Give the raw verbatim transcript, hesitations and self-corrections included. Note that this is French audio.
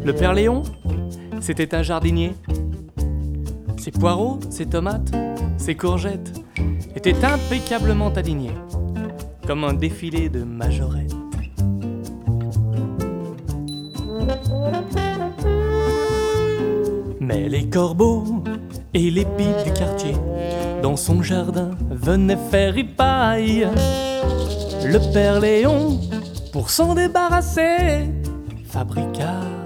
Le Père Léon, c'était un jardinier. Ses poireaux, ses tomates, ses courgettes étaient impeccablement alignés, comme un défilé de majorettes. Mais les corbeaux et les pipes du quartier dans son jardin venaient faire ripaille. Le Père Léon, pour s'en débarrasser, fabriqua